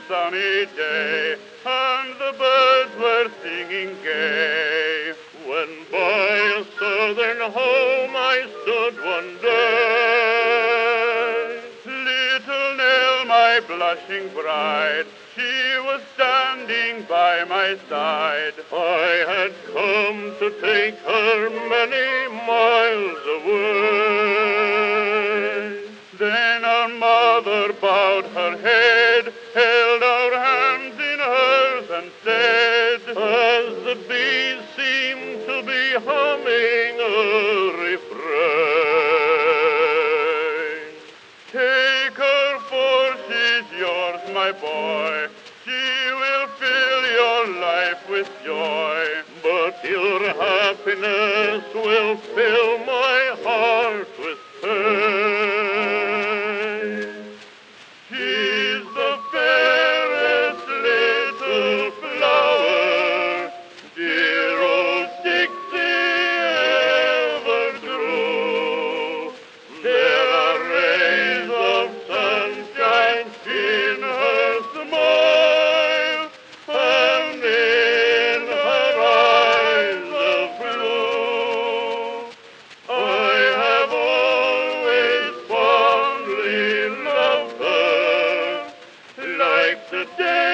sunny day, and the birds were singing gay. When by a southern home I stood one day, little Nell, my blushing bride, she was standing by my side. I had come to take her many miles away. Then our mother bowed her head, held our hands in hers, and said, as the bees seemed to be humming a refrain, take her, for she's yours, my boy. She will fill your life with joy, but your happiness will fill my heart with pain. She's the fairest little flower dear old Dixie ever grew. There are rays of sunshine in her smile, and in her eyes of blue. I have always fondly loved her, like the day